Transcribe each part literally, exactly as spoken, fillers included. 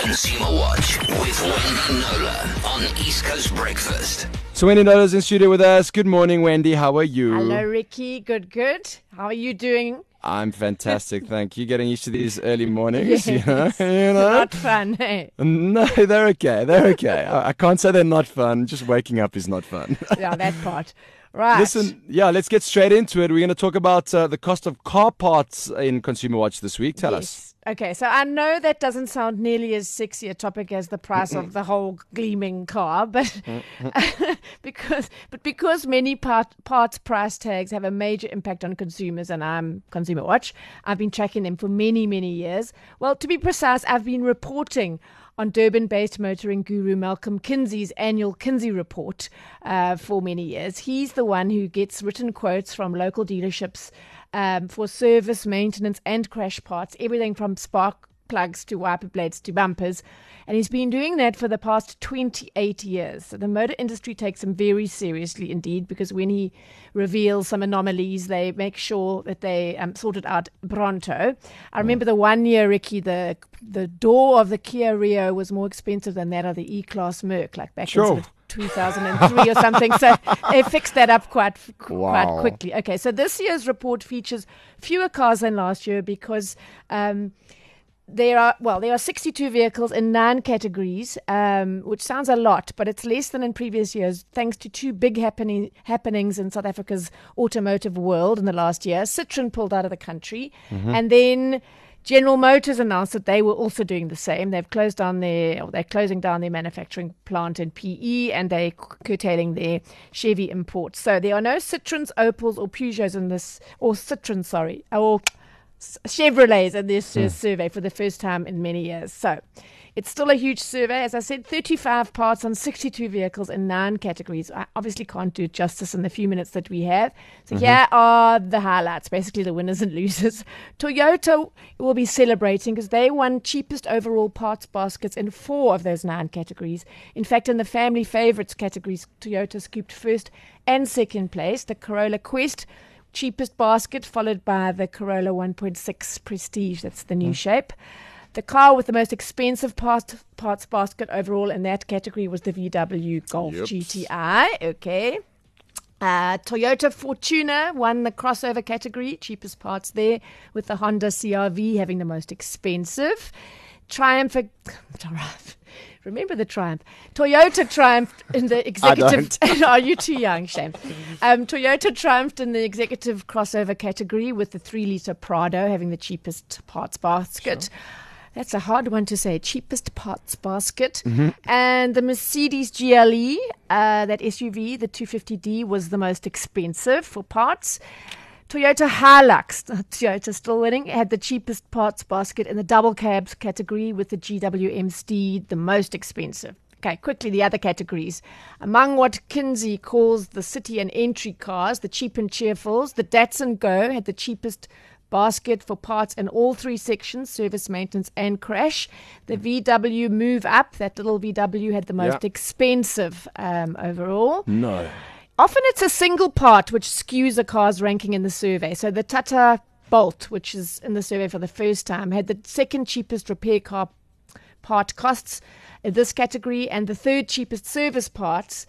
Consumer Watch with Wendy Nola on East Coast Breakfast. So Wendy Nola's in studio with us. Good morning, Wendy. How are you? Hello, Ricky. Good, good. How are you doing? I'm fantastic, thank you. Getting used to these early mornings, Yes. you know? You know? Not fun, hey? No, they're okay. They're okay. I, I can't say they're not fun. Just waking up is not fun. Yeah, that part. Right. Listen, yeah, let's get straight into it. We're going to talk about uh, the cost of car parts in Consumer Watch this week. Tell yes. us. Okay, so I know that doesn't sound nearly as sexy a topic as the price of the whole gleaming car, but because but because many part, parts price tags have a major impact on consumers, and I'm Consumer Watch, I've been tracking them for many, many years. Well, to be precise, I've been reporting on Durban-based motoring guru Malcolm Kinsey's annual Kinsey report uh, for many years. He's the one who gets written quotes from local dealerships um, for service, maintenance and crash parts, everything from spark plugs to wiper blades to bumpers. And he's been doing that for the past twenty-eight years. So the motor industry takes him very seriously indeed, because when he reveals some anomalies, they make sure that they um, sort it out pronto. I remember the one year, Ricky, the the door of the Kia Rio was more expensive than that of the E-Class Merc, like back Sure. in sort of two thousand three or something. So they fixed that up quite quite Wow. quickly. Okay, so this year's report features fewer cars than last year because um, there are, well, there are sixty-two vehicles in nine categories, um, which sounds a lot, but it's less than in previous years, thanks to two big happening, happenings in South Africa's automotive world in the last year. Citroen pulled out of the country, and then General Motors announced that they were also doing the same. They've closed down their, or they're closing down their manufacturing plant in P E, and they're curtailing their Chevy imports. So there are no Citroens, Opels, or Peugeots in this, or Citroen, sorry, or Chevrolets in this uh, survey for the first time in many years. So it's still a huge survey. As I said, thirty-five parts on sixty-two vehicles in nine categories. I obviously can't do it justice in the few minutes that we have. So here are the highlights, basically the winners and losers. Toyota will be celebrating because they won cheapest overall parts baskets in four of those nine categories. In fact, in the family favorites categories, Toyota scooped first and second place. The Corolla Quest, cheapest basket, followed by the Corolla one point six Prestige. That's the new mm. shape. The car with the most expensive parts, parts basket overall in that category was the V W Golf Yep. G T I. Okay. Uh, Toyota Fortuner won the crossover category, cheapest parts there, with the Honda C R V having the most expensive. Triumph, Triumph. Remember the Triumph. Toyota triumphed in the executive. Are you too young? Shame. Um, Toyota triumphed in the executive crossover category with the three-litre Prado having the cheapest parts basket. Sure. That's a hard one to say. Cheapest parts basket. Mm-hmm. And the Mercedes G L E, uh, that S U V, the two fifty D, was the most expensive for parts. Toyota Hilux, Toyota still winning, had the cheapest parts basket in the double cabs category with the G W M Steed, the most expensive. Okay, quickly, the other categories. Among what Kinsey calls the city and entry cars, the cheap and cheerfuls, the Datsun Go had the cheapest basket for parts in all three sections, service, maintenance and crash. The V W Move Up, that little V W, had the most Yeah. expensive um, overall. No. Often it's a single part which skews a car's ranking in the survey. So the Tata Bolt, which is in the survey for the first time, had the second cheapest repair car part costs in this category and the third cheapest service parts.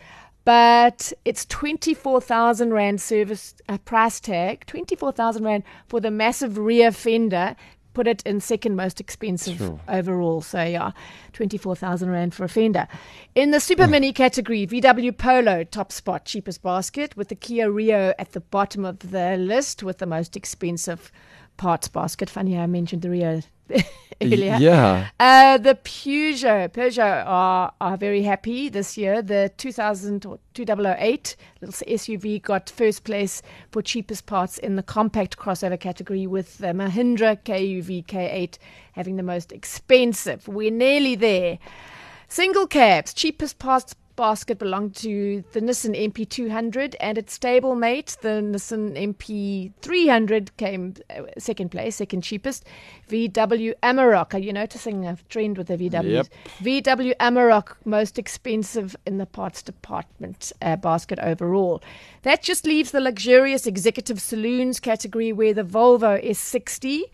But it's twenty-four thousand rand service uh, price tag, twenty-four thousand rand for the massive rear fender, put it in second most expensive Sure. overall. So yeah, twenty-four thousand rand for a fender. In the super mini category, V W Polo, top spot, cheapest basket, with the Kia Rio at the bottom of the list with the most expensive parts basket. Funny how I mentioned the Rio earlier. Yeah. Uh, the Peugeot, Peugeot are, are very happy this year. The two thousand or two thousand eight little S U V got first place for cheapest parts in the compact crossover category, with the Mahindra K U V K eight having the most expensive. We're nearly there. Single cabs, cheapest parts basket belonged to the Nissan M P two hundred, and its stablemate, the Nissan M P three hundred, came uh, second place, second cheapest. V W Amarok, are you noticing a trend with the V Ws? Yep. V W Amarok, most expensive in the parts department uh, basket overall. That just leaves the luxurious executive saloons category, where the Volvo S sixty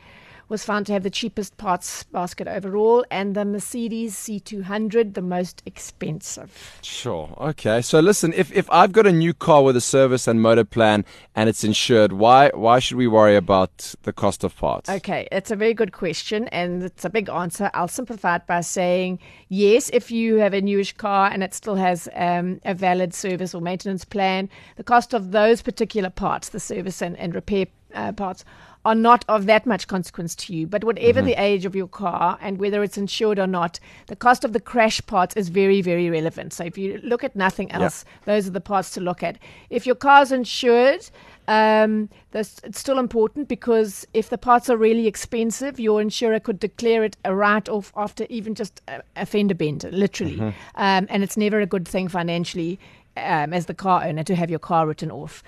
was found to have the cheapest parts basket overall, and the Mercedes C two hundred the most expensive. Sure. Okay. So listen, if, if I've got a new car with a service and motor plan and it's insured, why why should we worry about the cost of parts? Okay, it's a very good question, and it's a big answer. I'll simplify it by saying yes, if you have a newish car and it still has um, a valid service or maintenance plan, the cost of those particular parts, the service and, and repair uh, parts, are not of that much consequence to you. But whatever mm-hmm. the age of your car and whether it's insured or not, the cost of the crash parts is very, very relevant. So if you look at nothing else, yeah. those are the parts to look at. If your car's insured, um, this, it's still important, because if the parts are really expensive, your insurer could declare it a write-off after even just a, a fender bender, literally. Mm-hmm. Um, and it's never a good thing financially um, as the car owner to have your car written off.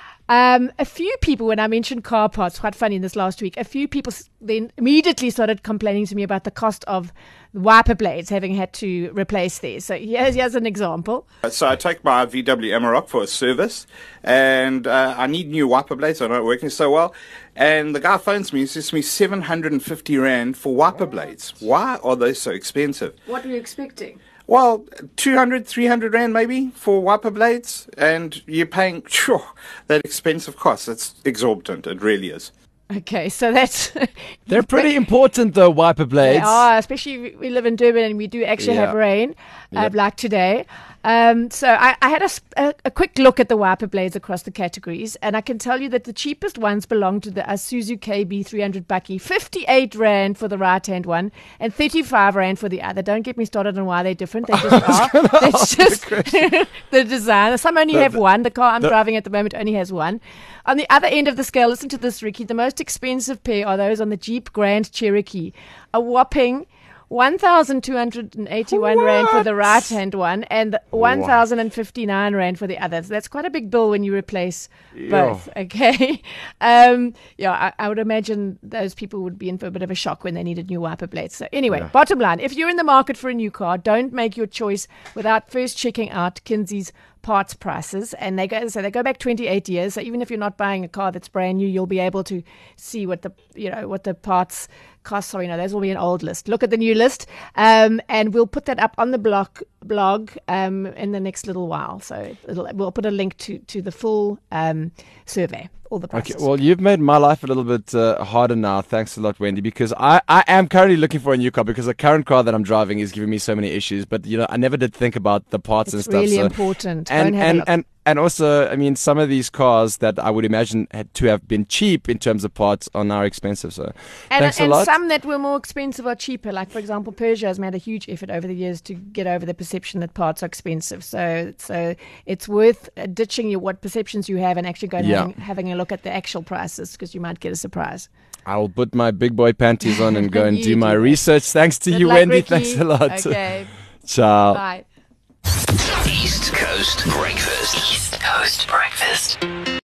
Um, a few people, when I mentioned car parts, quite funny in this last week, a few people then immediately started complaining to me about the cost of wiper blades, having had to replace these. So here's, here's an example. So I take my V W Amarok for a service, and uh, I need new wiper blades. They're not working so well. And the guy phones me and says to me, seven hundred fifty rand for wiper blades. Why are they so expensive? What were you expecting? Well, two hundred, three hundred rand maybe for wiper blades, and you're paying sure, that expensive cost. It's exorbitant. It really is. Okay, so that's... They're pretty important, though, wiper blades. They are, especially we live in Durban and we do actually yeah. have rain, uh, yep. like today. Um, so I, I had a, a, a quick look at the wiper blades across the categories, and I can tell you that the cheapest ones belong to the Isuzu K B three hundred Bakkie, fifty-eight rand for the right-hand one and thirty-five rand for the other. Don't get me started on why they're different. They just are. It's just the, the design. Some only the, have one. The car I'm the, driving at the moment only has one. On the other end of the scale, listen to this, Ricky, the most expensive pair are those on the Jeep Grand Cherokee. A whopping one thousand two hundred eighty-one what? rand for the right-hand one and one thousand fifty-nine rand for the other. So that's quite a big bill when you replace both. Yo. Okay. Um, yeah, I, I would imagine those people would be in for a bit of a shock when they needed new wiper blades. So anyway, yeah. Bottom line, if you're in the market for a new car, don't make your choice without first checking out Kinsey's parts prices, and they go so they go back twenty-eight years. So even if you're not buying a car that's brand new, you'll be able to see what the you know what the parts costs are. You know, those will be an old list. Look at the new list, um, and we'll put that up on the blog blog um, in the next little while. So it'll, we'll put a link to to the full um, survey. All the prices. Okay, well, you've made my life a little bit uh, harder now. Thanks a lot, Wendy, because I, I am currently looking for a new car because the current car that I'm driving is giving me so many issues. But, you know, I never did think about the parts it's and stuff. It's really so, important. And, Go and, have and, a look. and, and also, I mean, some of these cars that I would imagine had to have been cheap in terms of parts are now expensive. So and, thanks and a lot. some that were more expensive are cheaper. Like, for example, Peugeot has made a huge effort over the years to get over the perception that parts are expensive. So so it's worth uh, ditching your, what perceptions you have and actually going yeah. having, having a look at the actual prices, because you might get a surprise. I will put my big boy panties on and go and do, do my that. research. Thanks to Good you, luck, Wendy. Ricky. Thanks a lot. Okay. Ciao. Bye. East Coast Breakfast. East Coast Breakfast.